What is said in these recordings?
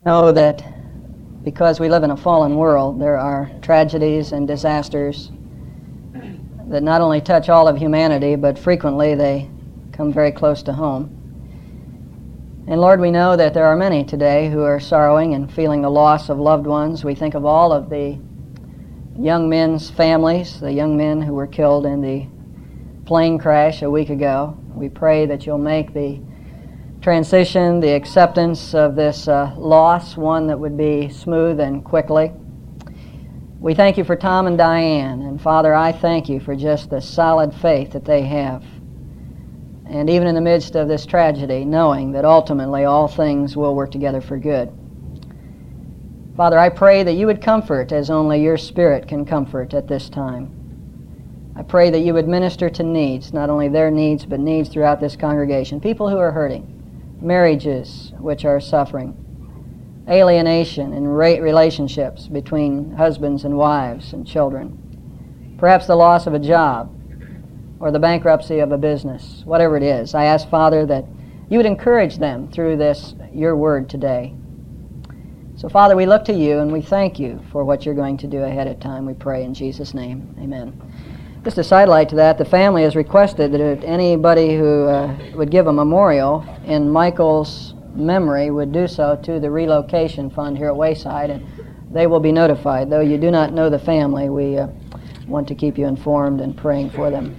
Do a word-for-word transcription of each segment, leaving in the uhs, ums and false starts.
Know that because we live in a fallen world, there are tragedies and disasters that not only touch all of humanity, but frequently they come very close to home. And Lord, we know that there are many today who are sorrowing and feeling the loss of loved ones. We think of all of the young men's families, the young men who were killed in the plane crash a week ago. We pray that you'll make the transition, the acceptance of this uh, loss, one that would be smooth and quickly. We thank you for Tom and Diane, and Father, I thank you for just the solid faith that they have. And even in the midst of this tragedy, knowing that ultimately all things will work together for good. Father, I pray that you would comfort as only your Spirit can comfort at this time. I pray that you would minister to needs, not only their needs, but needs throughout this congregation. People who are hurting, marriages which are suffering, alienation in ra- relationships between husbands and wives and children, perhaps the loss of a job or the bankruptcy of a business, whatever it is. I ask, Father, that you would encourage them through this, your word today. So, Father, we look to you and we thank you for what you're going to do ahead of time. We pray in Jesus' name. Amen. Just a sidelight to that, the family has requested that if anybody who uh, would give a memorial in Michael's memory would do so to the relocation fund here at Wayside, and they will be notified. Though you do not know the family, we uh, want to keep you informed and praying for them.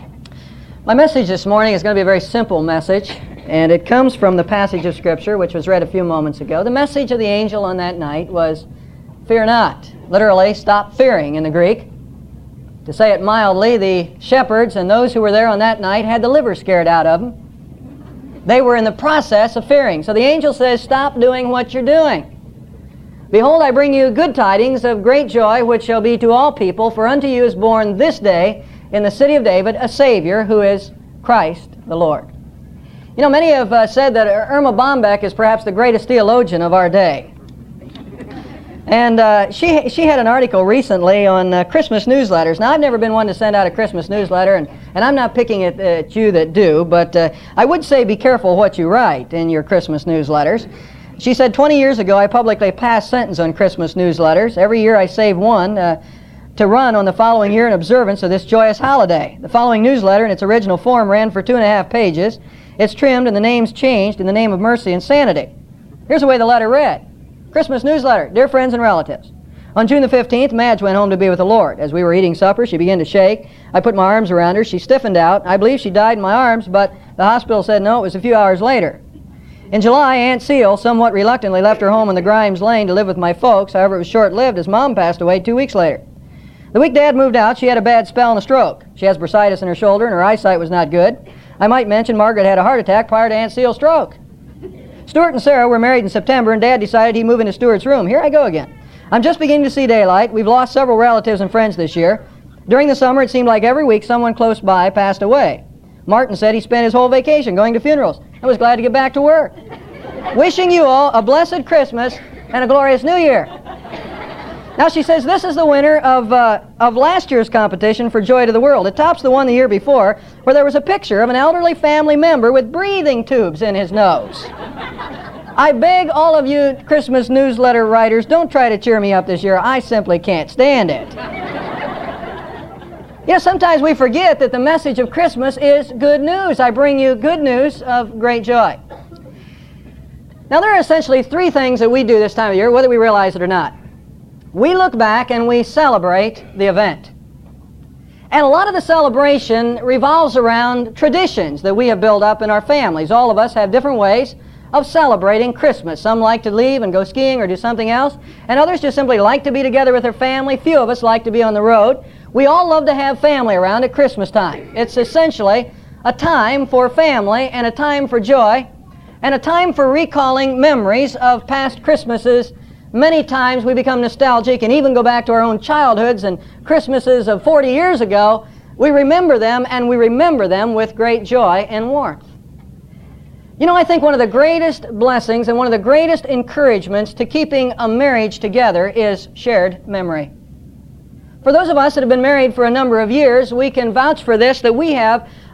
My message this morning is going to be a very simple message, and it comes from the passage of Scripture which was read a few moments ago. The message of the angel on that night was, "Fear not." Literally, stop fearing in the Greek. To say it mildly, the shepherds and those who were there on that night had the liver scared out of them. They were in the process of fearing. So the angel says, stop doing what you're doing. "Behold, I bring you good tidings of great joy, which shall be to all people, for unto you is born this day in the city of David a Savior, who is Christ the Lord." You know, many have uh, said that Irma Bombeck is perhaps the greatest theologian of our day. And uh, she she had an article recently on uh, Christmas newsletters. Now, I've never been one to send out a Christmas newsletter, and, and I'm not picking at, at you that do, but uh, I would say be careful what you write in your Christmas newsletters. She said, twenty years ago, I publicly passed sentence on Christmas newsletters. Every year I save one uh, to run on the following year in observance of this joyous holiday. The following newsletter in its original form ran for two and a half pages. It's trimmed and the names changed in the name of mercy and sanity. Here's the way the letter read. Christmas newsletter. Dear friends and relatives, on June the fifteenth, Madge went home to be with the Lord. As we were eating supper, she began to shake. I put my arms around her. She stiffened out. I believe she died in my arms, but the hospital said no, it was a few hours later. In July, Aunt Seal somewhat reluctantly left her home in the Grimes Lane to live with my folks. However, it was short-lived as Mom passed away two weeks later. The week Dad moved out, she had a bad spell and a stroke. She has bursitis in her shoulder, and her eyesight was not good. I might mention Margaret had a heart attack prior to Aunt Seal's stroke. Stuart and Sarah were married in September, and Dad decided he'd move into Stuart's room. Here I go again. I'm just beginning to see daylight. We've lost several relatives and friends this year. During the summer, it seemed like every week someone close by passed away. Martin said he spent his whole vacation going to funerals. I was glad to get back to work. Wishing you all a blessed Christmas and a glorious New Year. Now, she says this is the winner of, uh, of last year's competition for Joy to the World. It tops the one the year before, where there was a picture of an elderly family member with breathing tubes in his nose. I beg all of you Christmas newsletter writers, don't try to cheer me up this year. I simply can't stand it. You know, sometimes we forget that the message of Christmas is good news. I bring you good news of great joy. Now, there are essentially three things that we do this time of year, whether we realize it or not. We look back and we celebrate the event. And a lot of the celebration revolves around traditions that we have built up in our families. All of us have different ways of celebrating Christmas. Some like to leave and go skiing or do something else, and others just simply like to be together with their family. Few of us like to be on the road. We all love to have family around at Christmas time. It's essentially a time for family and a time for joy and a time for recalling memories of past Christmases. Many times we become nostalgic and even go back to our own childhoods and Christmases of forty years ago. We remember them, and we remember them with great joy and warmth. You know, I think one of the greatest blessings and one of the greatest encouragements to keeping a marriage together is shared memory. For those of us that have been married for a number of years, we can vouch for this, that we have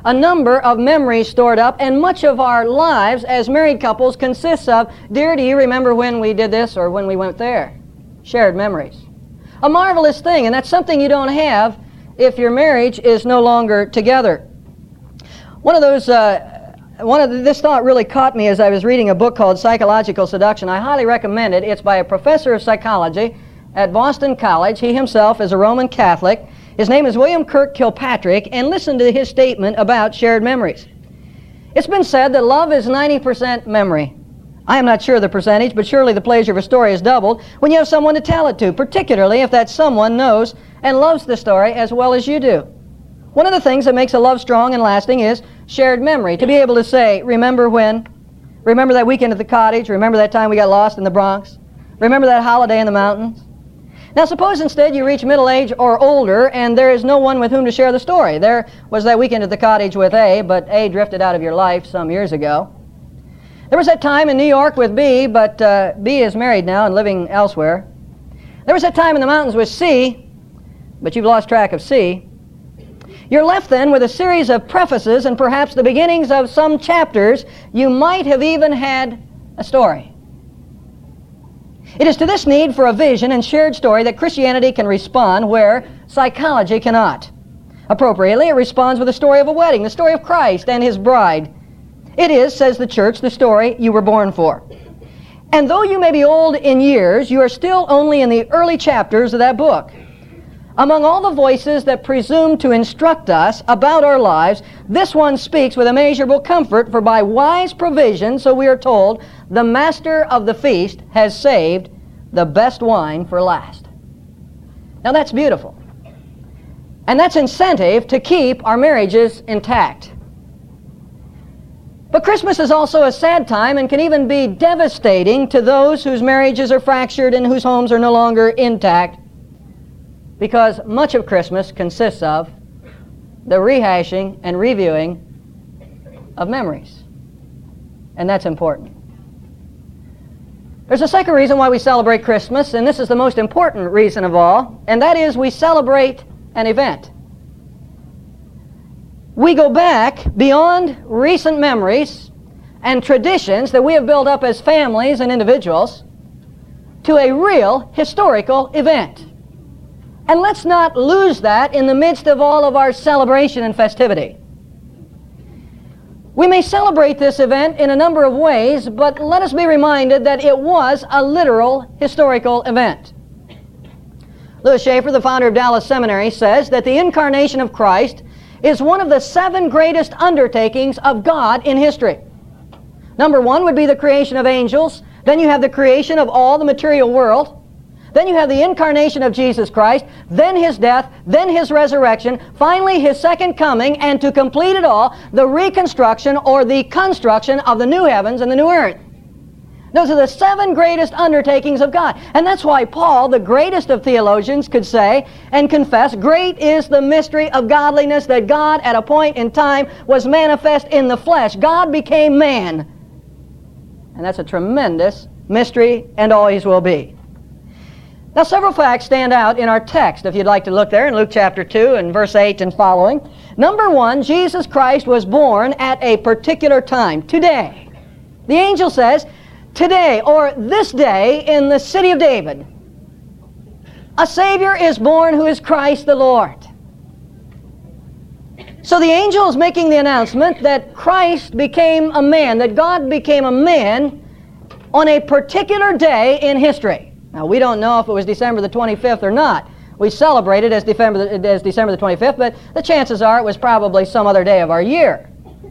a number of memories stored up, and much of our lives as married couples consists of, dear, do you remember when we did this or when we went there? Shared memories. A marvelous thing, and that's something you don't have if your marriage is no longer together. One of those, uh, one of the, this thought really caught me as I was reading a book called Psychological Seduction. I highly recommend it. It's by a professor of psychology at Boston College. He himself is a Roman Catholic. His name is William Kirk Kilpatrick, and listen to his statement about shared memories. It's been said that love is ninety percent memory. I am not sure of the percentage, but surely the pleasure of a story is doubled when you have someone to tell it to, particularly if that someone knows and loves the story as well as you do. One of the things that makes a love strong and lasting is shared memory. To be able to say, remember when? Remember that weekend at the cottage? Remember that time we got lost in the Bronx? Remember that holiday in the mountains? Now suppose instead you reach middle age or older and there is no one with whom to share the story. There was that weekend at the cottage with A, but A drifted out of your life some years ago. There was that time in New York with B, but uh, B is married now and living elsewhere. There was that time in the mountains with C, but you've lost track of C. You're left then with a series of prefaces and perhaps the beginnings of some chapters. You might have even had a story. It is to this need for a vision and shared story that Christianity can respond where psychology cannot. Appropriately, it responds with the story of a wedding, the story of Christ and His bride. It is, says the church, the story you were born for. And though you may be old in years, you are still only in the early chapters of that book. Among all the voices that presume to instruct us about our lives, this one speaks with immeasurable comfort, for by wise provision, so we are told, the master of the feast has saved the best wine for last. Now that's beautiful. And that's incentive to keep our marriages intact. But Christmas is also a sad time and can even be devastating to those whose marriages are fractured and whose homes are no longer intact, because much of Christmas consists of the rehashing and reviewing of memories. And that's important. There's a second reason why we celebrate Christmas, and this is the most important reason of all, and that is we celebrate an event. We go back beyond recent memories and traditions that we have built up as families and individuals to a real historical event. And let's not lose that in the midst of all of our celebration and festivity. We may celebrate this event in a number of ways, but let us be reminded that it was a literal historical event. Louis Schaeffer, the founder of Dallas Seminary, says that the incarnation of Christ is one of the seven greatest undertakings of God in history. Number one would be the creation of angels. Then you have the creation of all the material world. Then you have the incarnation of Jesus Christ, then His death, then His resurrection, finally His second coming, and to complete it all, the reconstruction or the construction of the new heavens and the new earth. Those are the seven greatest undertakings of God. And that's why Paul, the greatest of theologians, could say and confess, great is the mystery of godliness, that God at a point in time was manifest in the flesh. God became man. And that's a tremendous mystery, and always will be. Now, several facts stand out in our text, if you'd like to look there in Luke chapter two and verse eight and following. Number one, Jesus Christ was born at a particular time, today. The angel says, today, or this day, in the city of David, a Savior is born who is Christ the Lord. So the angel is making the announcement that Christ became a man, that God became a man on a particular day in history. Now, we don't know if it was December the twenty-fifth or not. We celebrate it as December, as December the twenty-fifth, but the chances are it was probably some other day of our year.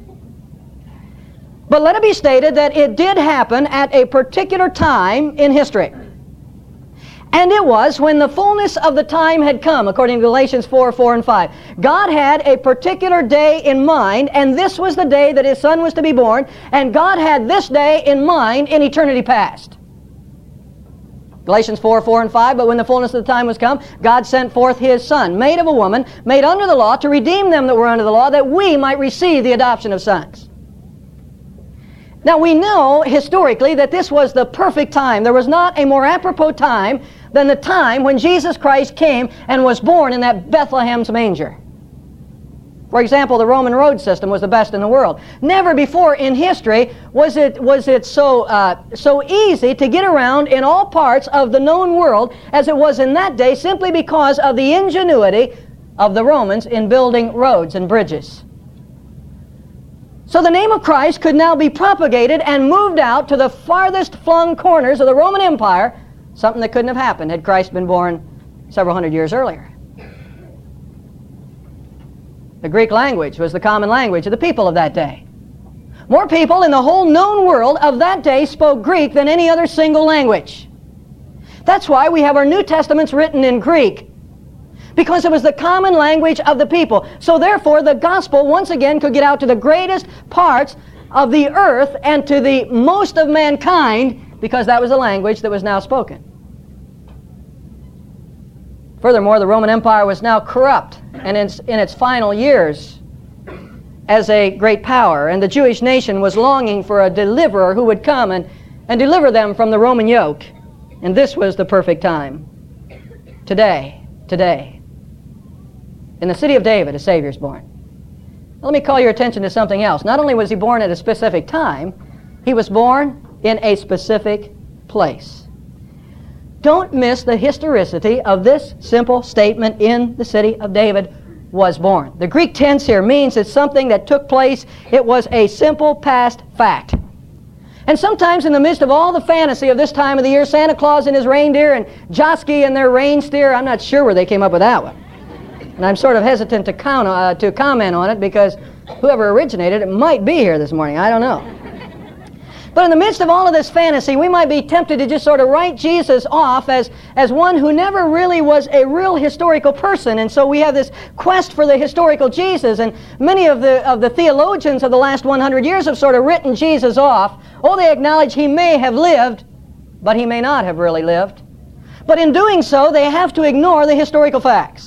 But let it be stated that it did happen at a particular time in history. And it was when the fullness of the time had come, according to Galatians four, four and five. God had a particular day in mind, and this was the day that His Son was to be born, and God had this day in mind in eternity past. Galatians four, four and five, but when the fullness of the time was come, God sent forth His Son, made of a woman, made under the law, to redeem them that were under the law, that we might receive the adoption of sons. Now we know historically that this was the perfect time. There was not a more apropos time than the time when Jesus Christ came and was born in that Bethlehem's manger. For example, the Roman road system was the best in the world. Never before in history was it, was it so, uh, so easy to get around in all parts of the known world as it was in that day, simply because of the ingenuity of the Romans in building roads and bridges. So the name of Christ could now be propagated and moved out to the farthest flung corners of the Roman Empire, something that couldn't have happened had Christ been born several hundred years earlier. The Greek language was the common language of the people of that day. More people in the whole known world of that day spoke Greek than any other single language. That's why we have our New Testaments written in Greek, because it was the common language of the people. So therefore, the gospel once again could get out to the greatest parts of the earth and to the most of mankind, because that was the language that was now spoken. Furthermore, the Roman Empire was now corrupt and in, in its final years as a great power, and the Jewish nation was longing for a deliverer who would come and, and deliver them from the Roman yoke. And this was the perfect time. Today, today, in the city of David, a Savior is born. Let me call your attention to something else. Not only was he born at a specific time, he was born in a specific place. Don't miss the historicity of this simple statement, in the city of David was born. The Greek tense here means it's something that took place. It was a simple past fact. And sometimes in the midst of all the fantasy of this time of the year, Santa Claus and his reindeer and Josky and their reindeer, I'm not sure where they came up with that one. And I'm sort of hesitant to, count, uh, to comment on it, because whoever originated it might be here this morning. I don't know. But in the midst of all of this fantasy, we might be tempted to just sort of write Jesus off as, as one who never really was a real historical person. And so we have this quest for the historical Jesus. And many of the, of the theologians of the last one hundred years have sort of written Jesus off. Oh, they acknowledge he may have lived, but he may not have really lived. But in doing so, they have to ignore the historical facts.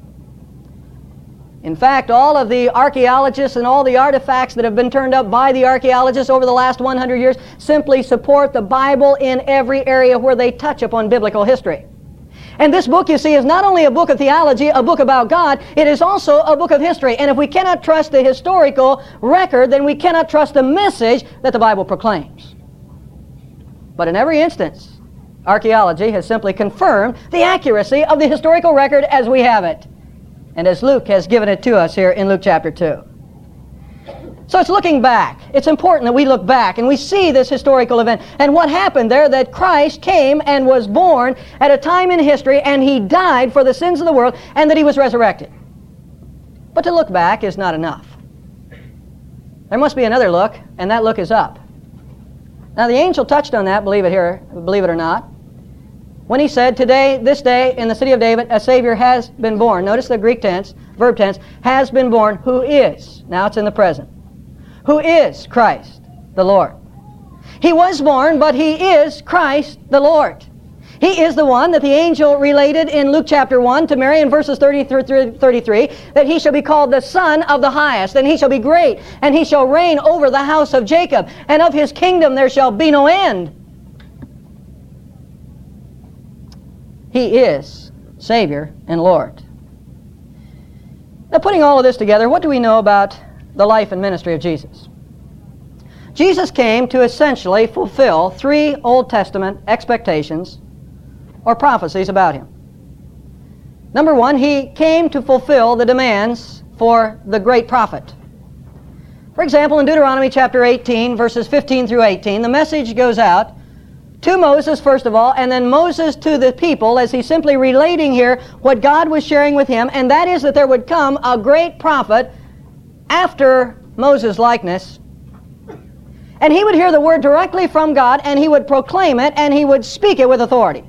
In fact, all of the archaeologists and all the artifacts that have been turned up by the archaeologists over the last one hundred years simply support the Bible in every area where they touch upon biblical history. And this book, you see, is not only a book of theology, a book about God, it is also a book of history. And if we cannot trust the historical record, then we cannot trust the message that the Bible proclaims. But in every instance, archaeology has simply confirmed the accuracy of the historical record as we have it, and as Luke has given it to us here in Luke chapter two. So it's looking back. It's important that we look back and we see this historical event and what happened there, that Christ came and was born at a time in history, and he died for the sins of the world, and that he was resurrected. But to look back is not enough. There must be another look, and that look is up. Now the angel touched on that, believe it here, believe it or not, when he said, today, this day, in the city of David, a Savior has been born. Notice the Greek tense, verb tense, has been born, who is, now it's in the present, who is Christ the Lord. He was born, but he is Christ the Lord. He is the one that the angel related in Luke chapter one to Mary in verses thirty through thirty-three, that he shall be called the Son of the Highest, and he shall be great, and he shall reign over the house of Jacob, and of his kingdom there shall be no end. He is Savior and Lord. Now, putting all of this together, what do we know about the life and ministry of Jesus? Jesus came to essentially fulfill three Old Testament expectations or prophecies about him. Number one, he came to fulfill the demands for the great prophet. For example, in Deuteronomy chapter eighteen, verses fifteen through eighteen, the message goes out to Moses, first of all, and then Moses to the people, as he's simply relating here what God was sharing with him, and that is that there would come a great prophet after Moses' likeness, and he would hear the word directly from God, and he would proclaim it, and he would speak it with authority.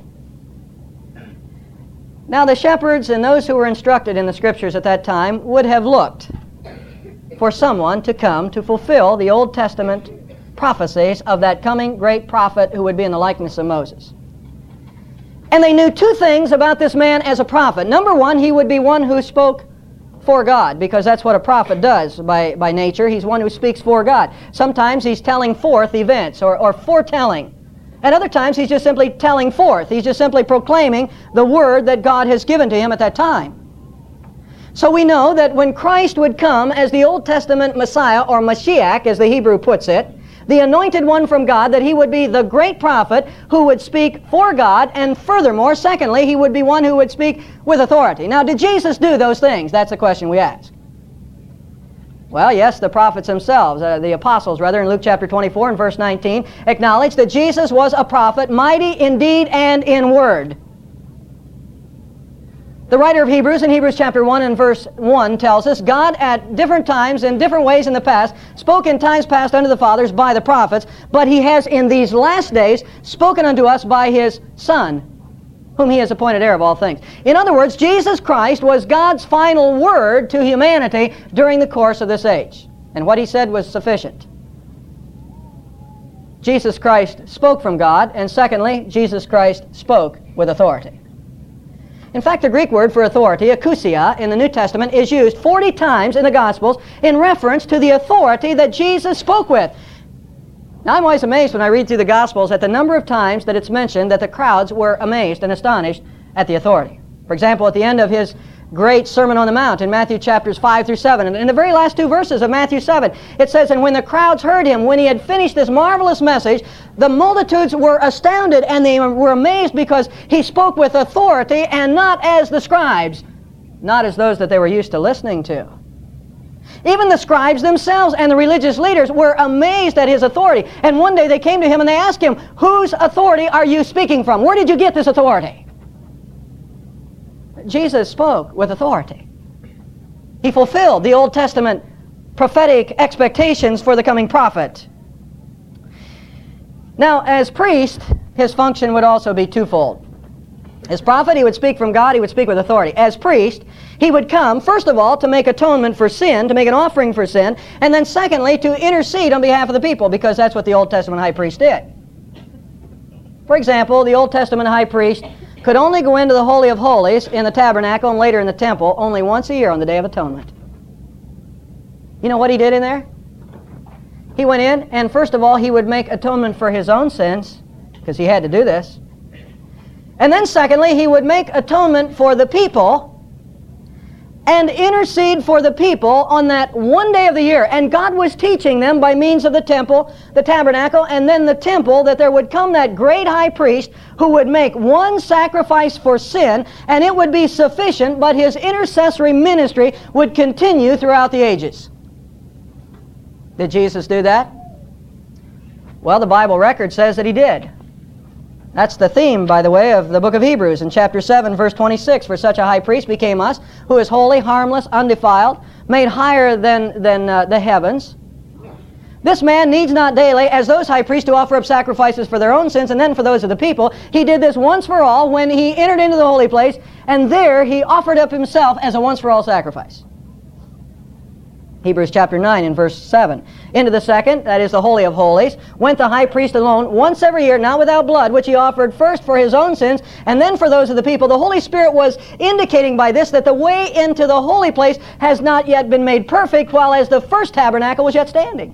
Now the shepherds and those who were instructed in the Scriptures at that time would have looked for someone to come to fulfill the Old Testament prophecies of that coming great prophet who would be in the likeness of Moses. And they knew two things about this man as a prophet. Number one, he would be one who spoke for God, because that's what a prophet does by, by nature. He's one who speaks for God. Sometimes he's telling forth events or, or foretelling. And other times he's just simply telling forth. He's just simply proclaiming the word that God has given to him at that time. So we know that when Christ would come as the Old Testament Messiah, or Mashiach as the Hebrew puts it, the anointed one from God, that he would be the great prophet who would speak for God, and furthermore, secondly, he would be one who would speak with authority. Now, did Jesus do those things? That's the question we ask. Well, yes, the prophets themselves, uh, the apostles rather, in Luke chapter twenty-four and verse nineteen, acknowledge that Jesus was a prophet, mighty in deed and in word. The writer of Hebrews in Hebrews chapter one and verse one tells us, God at different times, in different ways in the past, spoke in times past unto the fathers by the prophets, but he has in these last days spoken unto us by his Son, whom he has appointed heir of all things. In other words, Jesus Christ was God's final word to humanity during the course of this age. And what he said was sufficient. Jesus Christ spoke from God, and secondly, Jesus Christ spoke with authority. In fact, the Greek word for authority, exousia, in the New Testament is used forty times in the Gospels in reference to the authority that Jesus spoke with. Now, I'm always amazed when I read through the Gospels at the number of times that it's mentioned that the crowds were amazed and astonished at the authority. For example, at the end of his great Sermon on the Mount in Matthew chapters five through seven, and in the very last two verses of Matthew seven, it says, "And when the crowds heard him, when he had finished this marvelous message, the multitudes were astounded, and they were amazed because he spoke with authority and not as the scribes," not as those that they were used to listening to. Even the scribes themselves and the religious leaders were amazed at his authority. And one day they came to him and they asked him, "Whose authority are you speaking from? Where did you get this authority?" Jesus spoke with authority. He fulfilled the Old Testament prophetic expectations for the coming prophet. Now, as priest, his function would also be twofold. As prophet, he would speak from God, he would speak with authority. As priest, he would come, first of all, to make atonement for sin, to make an offering for sin, and then secondly, to intercede on behalf of the people, because that's what the Old Testament high priest did. For example, the Old Testament high priest could only go into the Holy of Holies in the tabernacle and later in the temple only once a year on the Day of Atonement. You know what he did in there? He went in, and first of all, he would make atonement for his own sins, because he had to do this. And then secondly, he would make atonement for the people and intercede for the people on that one day of the year. And God was teaching them by means of the temple, the tabernacle, and then the temple, that there would come that great high priest who would make one sacrifice for sin, and it would be sufficient, but his intercessory ministry would continue throughout the ages. Did Jesus do that? Well, the Bible record says that he did. That's the theme, by the way, of the book of Hebrews in chapter seven, verse twenty-six. "For such a high priest became us, who is holy, harmless, undefiled, made higher than, than uh, the heavens. This man needs not daily, as those high priests, to offer up sacrifices for their own sins and then for those of the people. He did this once for all when he entered into the holy place, and there he offered up himself as a once-for-all sacrifice." Hebrews chapter nine and verse seven. "Into the second, that is the Holy of Holies, went the high priest alone once every year, not without blood, which he offered first for his own sins and then for those of the people." The Holy Spirit was indicating by this that the way into the holy place has not yet been made perfect, while as the first tabernacle was yet standing.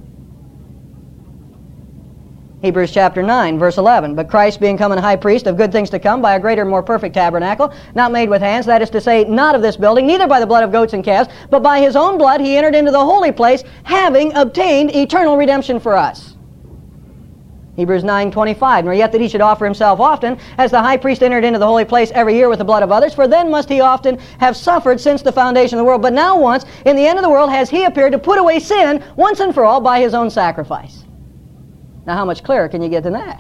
Hebrews chapter nine, verse eleven. "But Christ being come a high priest of good things to come, by a greater and more perfect tabernacle, not made with hands, that is to say, not of this building, neither by the blood of goats and calves, but by his own blood he entered into the holy place, having obtained eternal redemption for us." Hebrews nine twenty-five. "Nor yet that he should offer himself often, as the high priest entered into the holy place every year with the blood of others, for then must he often have suffered since the foundation of the world. But now once, in the end of the world, has he appeared to put away sin once and for all by his own sacrifice." Now, how much clearer can you get than that?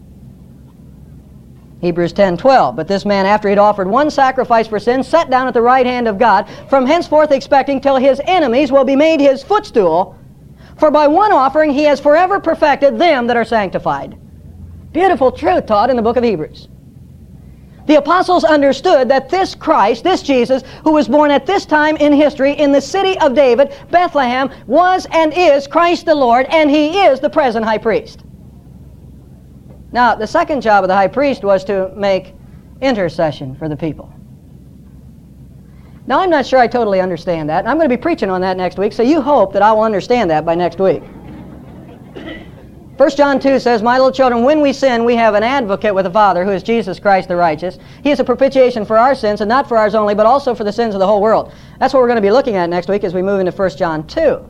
Hebrews ten twelve. "But this man, after he had offered one sacrifice for sin, sat down at the right hand of God, from henceforth expecting till his enemies will be made his footstool. For by one offering he has forever perfected them that are sanctified." Beautiful truth taught in the book of Hebrews. The apostles understood that this Christ, this Jesus, who was born at this time in history in the city of David, Bethlehem, was and is Christ the Lord, and he is the present high priest. Now, the second job of the high priest was to make intercession for the people. Now, I'm not sure I totally understand that. I'm going to be preaching on that next week, so you hope that I will understand that by next week. First John two says, "My little children, when we sin, we have an advocate with the Father, who is Jesus Christ the righteous. He is a propitiation for our sins, and not for ours only, but also for the sins of the whole world." That's what we're going to be looking at next week as we move into First John two.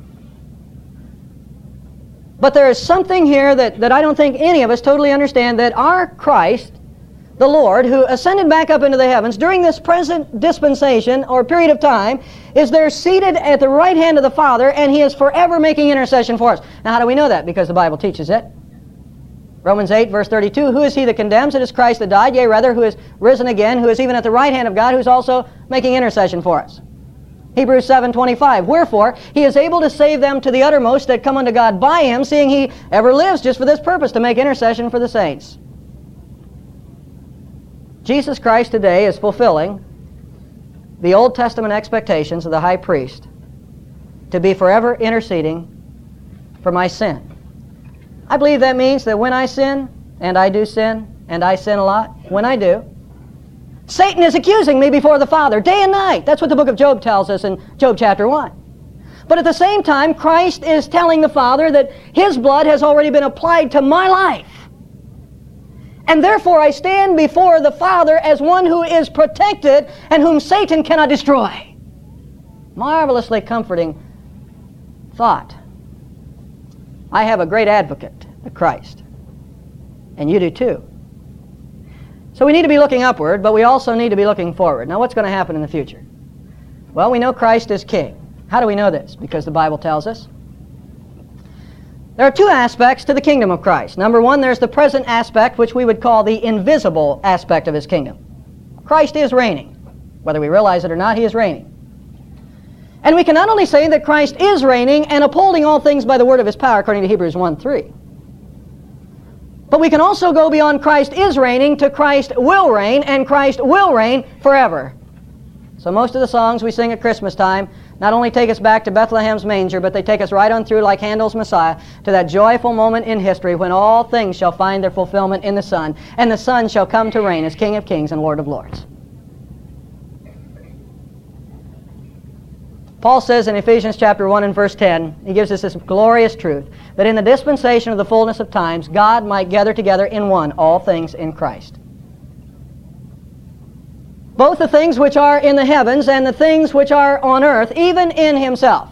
But there is something here that, that I don't think any of us totally understand, that our Christ, the Lord, who ascended back up into the heavens during this present dispensation or period of time, is there seated at the right hand of the Father, and He is forever making intercession for us. Now, how do we know that? Because the Bible teaches it. Romans eight, verse thirty-two, "Who is He that condemns? It is Christ that died, yea, rather, who is risen again, who is even at the right hand of God, who is also making intercession for us." Hebrews seven, twenty-five, "Wherefore He is able to save them to the uttermost that come unto God by Him, seeing He ever lives just for this purpose, to make intercession for the saints." Jesus Christ today is fulfilling the Old Testament expectations of the high priest to be forever interceding for my sin. I believe that means that when I sin, and I do sin, and I sin a lot, when I do, Satan is accusing me before the Father day and night. That's what the book of Job tells us in Job chapter one. But at the same time, Christ is telling the Father that His blood has already been applied to my life. And therefore I stand before the Father as one who is protected and whom Satan cannot destroy. Marvelously comforting thought. I have a great advocate, the Christ. And you do too. So we need to be looking upward, but we also need to be looking forward. Now, what's going to happen in the future? Well, we know Christ is King. How do we know this? Because the Bible tells us. There are two aspects to the kingdom of Christ. Number one, there's the present aspect, which we would call the invisible aspect of His kingdom. Christ is reigning. Whether we realize it or not, He is reigning. And we can not only say that Christ is reigning and upholding all things by the word of His power, according to Hebrews one three. But we can also go beyond Christ is reigning to Christ will reign, and Christ will reign forever. So most of the songs we sing at Christmas time not only take us back to Bethlehem's manger, but they take us right on through, like Handel's Messiah, to that joyful moment in history when all things shall find their fulfillment in the Son, and the Son shall come to reign as King of kings and Lord of lords. Paul says in Ephesians chapter one and verse ten, he gives us this glorious truth, that in the dispensation of the fullness of times, God might gather together in one all things in Christ. Both the things which are in the heavens and the things which are on earth, even in Himself.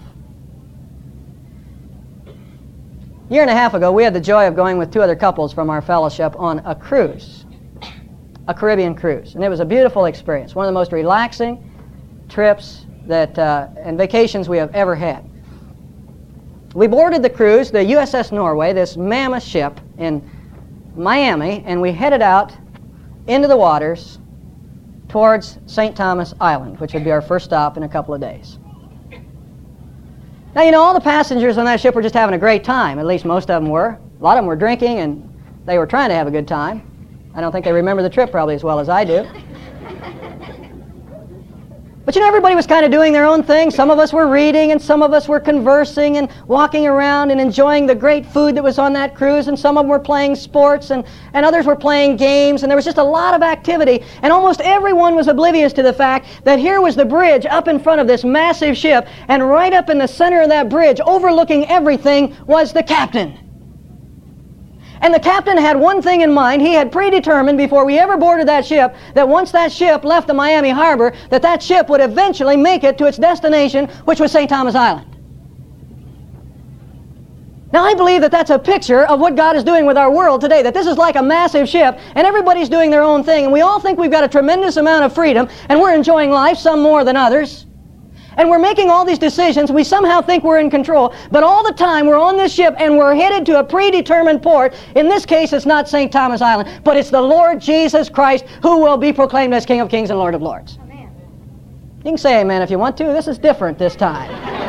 A year and a half ago, we had the joy of going with two other couples from our fellowship on a cruise, a Caribbean cruise. And it was a beautiful experience, one of the most relaxing trips that uh, and vacations we have ever had. We boarded the cruise, the U S S Norway, this mammoth ship in Miami, and we headed out into the waters towards Saint Thomas Island, which would be our first stop in a couple of days. Now, you know, all the passengers on that ship were just having a great time. At least most of them were. A lot of them were drinking, and they were trying to have a good time. I don't think they remember the trip probably as well as I do. But you know, everybody was kind of doing their own thing. Some of us were reading, and some of us were conversing and walking around and enjoying the great food that was on that cruise, and some of them were playing sports, and, and others were playing games, and there was just a lot of activity, and almost everyone was oblivious to the fact that here was the bridge up in front of this massive ship, and right up in the center of that bridge, overlooking everything, was the captain. And the captain had one thing in mind. He had predetermined before we ever boarded that ship that once that ship left the Miami harbor, that that ship would eventually make it to its destination, which was Saint Thomas Island. Now, I believe that that's a picture of what God is doing with our world today, that this is like a massive ship, and everybody's doing their own thing, and we all think we've got a tremendous amount of freedom, and we're enjoying life, some more than others. And we're making all these decisions. We somehow think we're in control. But all the time we're on this ship and we're headed to a predetermined port. In this case, it's not Saint Thomas Island, but it's the Lord Jesus Christ who will be proclaimed as King of Kings and Lord of Lords. Amen. You can say amen if you want to. This is different this time.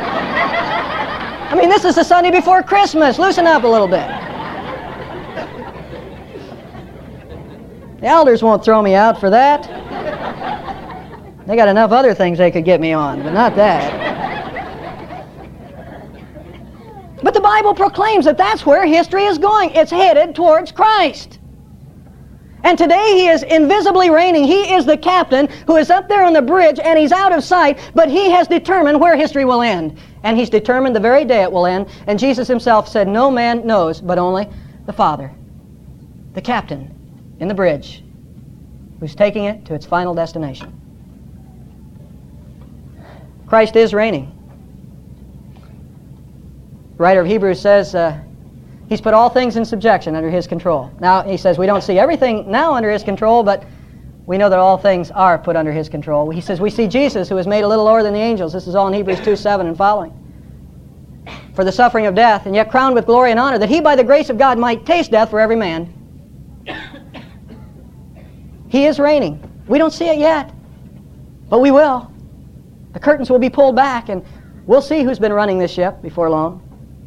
I mean, this is the Sunday before Christmas. Loosen up a little bit. The elders won't throw me out for that. They got enough other things they could get me on, but not that. But the Bible proclaims that that's where history is going. It's headed towards Christ. And today he is invisibly reigning. He is the captain who is up there on the bridge, and he's out of sight, but he has determined where history will end. And he's determined the very day it will end. And Jesus himself said, no man knows but only the Father, the captain in the bridge, who's taking it to its final destination. Christ is reigning. The writer of Hebrews says, uh, He's put all things in subjection under His control. Now, he says we don't see everything now under His control, but we know that all things are put under His control. He says we see Jesus, who was made a little lower than the angels. This is all in Hebrews two seven and following. For the suffering of death, and yet crowned with glory and honor, that He by the grace of God might taste death for every man. He is reigning. We don't see it yet, but we will. The curtains will be pulled back, and we'll see who's been running this ship before long.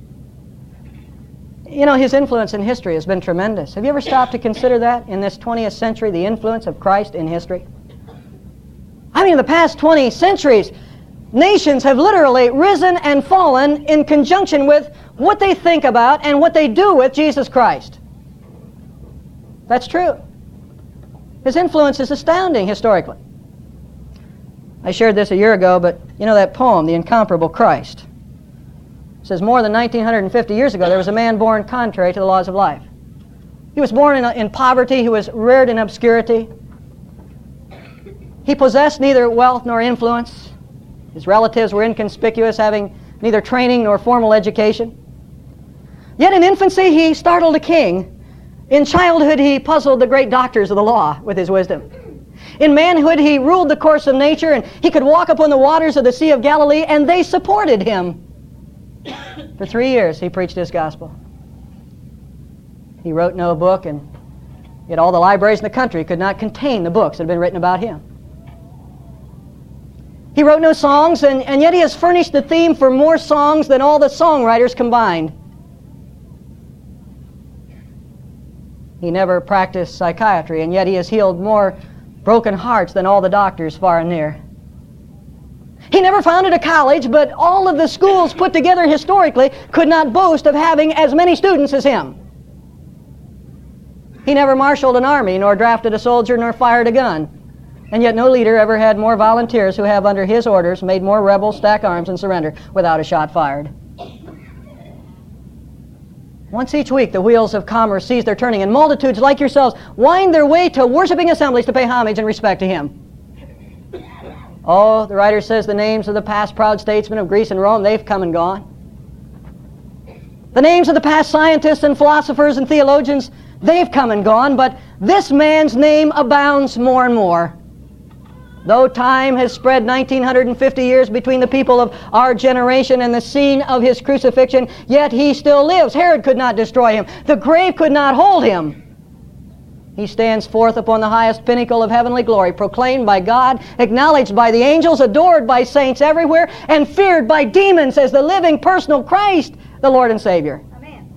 You know, His influence in history has been tremendous. Have you ever stopped to consider that in this twentieth century, the influence of Christ in history? I mean, in the past twenty centuries, nations have literally risen and fallen in conjunction with what they think about and what they do with Jesus Christ. That's true. His influence is astounding historically. I shared this a year ago, but you know that poem, The Incomparable Christ? It says more than nineteen fifty years ago, there was a man born contrary to the laws of life. He was born in, a, in poverty. He was reared in obscurity. He possessed neither wealth nor influence. His relatives were inconspicuous, having neither training nor formal education. Yet in infancy he startled a king. In childhood he puzzled the great doctors of the law with his wisdom. In manhood he ruled the course of nature, and he could walk upon the waters of the Sea of Galilee, and they supported him. For three years he preached His gospel. He wrote no book, and yet all the libraries in the country could not contain the books that had been written about him. He wrote no songs, and, and yet he has furnished the theme for more songs than all the songwriters combined. He never practiced psychiatry, and yet he has healed more broken hearts than all the doctors far and near. He never founded a college, but all of the schools put together historically could not boast of having as many students as him. He never marshaled an army, nor drafted a soldier, nor fired a gun. And yet no leader ever had more volunteers who have under his orders made more rebels stack arms and surrender without a shot fired. Once each week the wheels of commerce cease their turning, and multitudes like yourselves wind their way to worshiping assemblies to pay homage and respect to Him. Oh, the writer says the names of the past proud statesmen of Greece and Rome, they've come and gone. The names of the past scientists and philosophers and theologians, they've come and gone, but this man's name abounds more and more. Though time has spread nineteen fifty years between the people of our generation and the scene of His crucifixion, yet He still lives. Herod could not destroy Him. The grave could not hold Him. He stands forth upon the highest pinnacle of heavenly glory, proclaimed by God, acknowledged by the angels, adored by saints everywhere, and feared by demons as the living personal Christ, the Lord and Savior. Amen.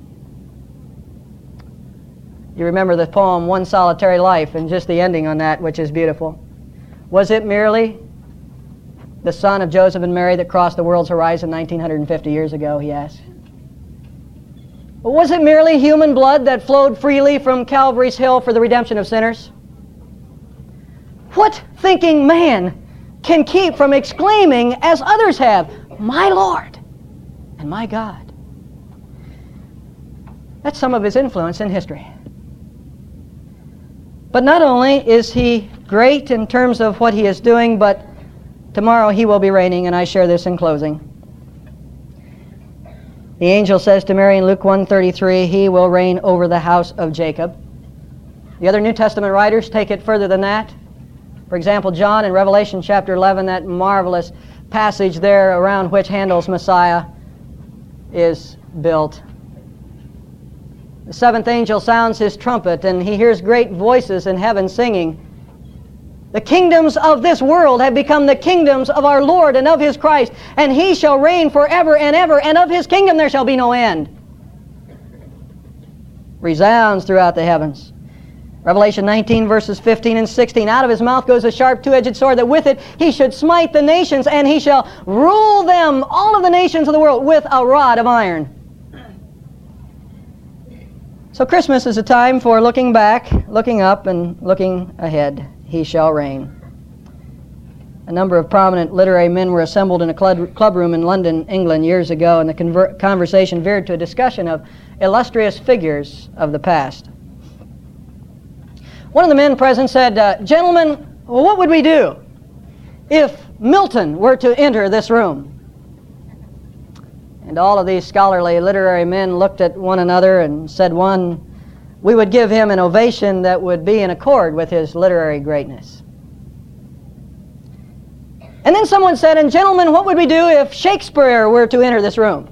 You remember the poem, One Solitary Life, and just the ending on that, which is beautiful. Was it merely the son of Joseph and Mary that crossed the world's horizon nineteen fifty years ago, he asked? Was it merely human blood that flowed freely from Calvary's hill for the redemption of sinners? What thinking man can keep from exclaiming, as others have, "My Lord and my God"? That's some of His influence in history. But not only is He great in terms of what He is doing, but tomorrow He will be reigning, and I share this in closing. The angel says to Mary in Luke one thirty-three, He will reign over the house of Jacob. The other New Testament writers take it further than that. For example, John in Revelation chapter eleven, that marvelous passage there around which Handel's Messiah is built. The seventh angel sounds his trumpet, and he hears great voices in heaven singing, "The kingdoms of this world have become the kingdoms of our Lord and of His Christ, and He shall reign forever and ever, and of His kingdom there shall be no end." Resounds throughout the heavens. Revelation nineteen, verses fifteen and sixteen, "Out of His mouth goes a sharp two-edged sword, that with it He should smite the nations, and He shall rule them, all of the nations of the world, with a rod of iron." So Christmas is a time for looking back, looking up, and looking ahead. He shall reign. A number of prominent literary men were assembled in a club, club room in London, England, years ago, and the conver- conversation veered to a discussion of illustrious figures of the past. One of the men present said, uh, "Gentlemen, well, what would we do if Milton were to enter this room?" And all of these scholarly literary men looked at one another and said one, "We would give him an ovation that would be in accord with his literary greatness." And then someone said, "And gentlemen, what would we do if Shakespeare were to enter this room?"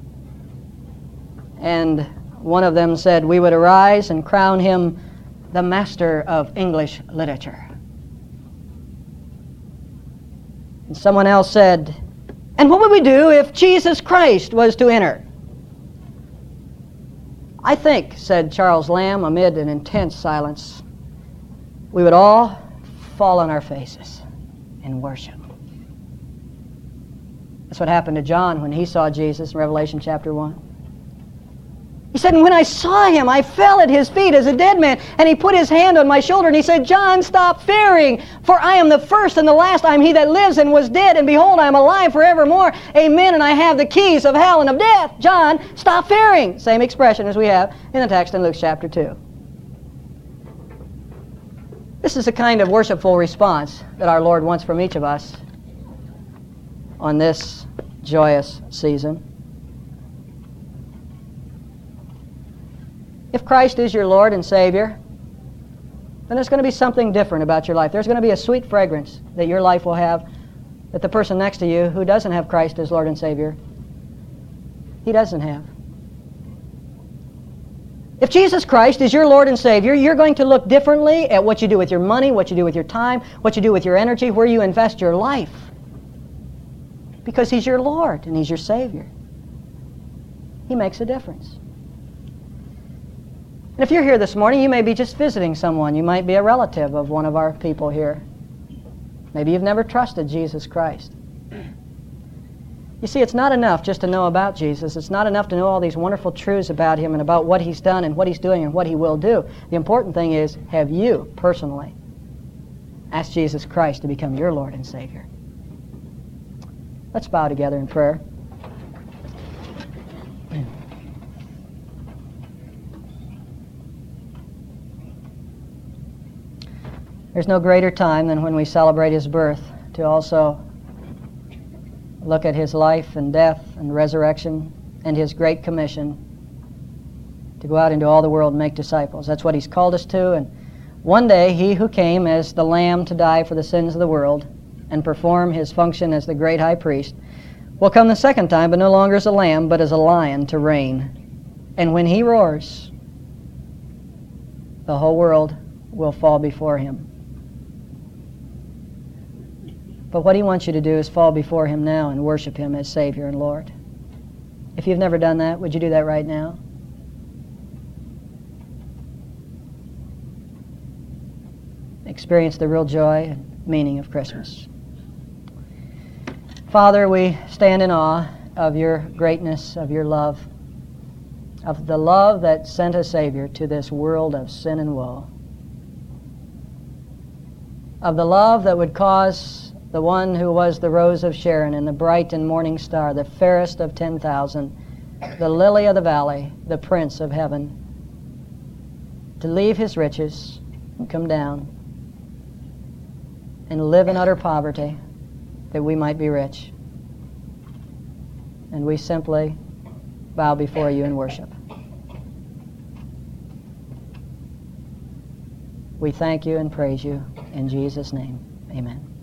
And one of them said, "We would arise and crown him the master of English literature." And someone else said, "And what would we do if Jesus Christ was to enter?" "I think," said Charles Lamb amid an intense silence, "we would all fall on our faces in worship." That's what happened to John when he saw Jesus in Revelation chapter one. He said, "And when I saw him, I fell at his feet as a dead man, and he put his hand on my shoulder, and he said, 'John, stop fearing, for I am the first and the last. I am he that lives and was dead, and behold, I am alive forevermore. Amen, and I have the keys of hell and of death. John, stop fearing.'" Same expression as we have in the text in Luke chapter two. This is a kind of worshipful response that our Lord wants from each of us on this joyous season. If Christ is your Lord and Savior, then there's going to be something different about your life. There's going to be a sweet fragrance that your life will have that the person next to you who doesn't have Christ as Lord and Savior, he doesn't have. If Jesus Christ is your Lord and Savior, you're going to look differently at what you do with your money, what you do with your time, what you do with your energy, where you invest your life. Because He's your Lord and He's your Savior. He makes a difference. And if you're here this morning, you may be just visiting someone. You might be a relative of one of our people here. Maybe you've never trusted Jesus Christ. You see, it's not enough just to know about Jesus. It's not enough to know all these wonderful truths about Him and about what He's done and what He's doing and what He will do. The important thing is, have you personally asked Jesus Christ to become your Lord and Savior? Let's bow together in prayer. There's no greater time than when we celebrate His birth to also look at His life and death and resurrection and His great commission to go out into all the world and make disciples. That's what He's called us to, and one day He who came as the Lamb to die for the sins of the world and perform His function as the great high priest will come the second time, but no longer as a lamb, but as a lion to reign. And when He roars, the whole world will fall before Him. But what He wants you to do is fall before Him now and worship Him as Savior and Lord. If you've never done that, would you do that right now? Experience the real joy and meaning of Christmas. Father, we stand in awe of Your greatness, of Your love, of the love that sent a Savior to this world of sin and woe, of the love that would cause the one who was the rose of Sharon and the bright and morning star, the fairest of ten thousand, the lily of the valley, the prince of heaven, to leave his riches and come down and live in utter poverty that we might be rich. And we simply bow before You in worship. We thank You and praise You in Jesus' name. Amen.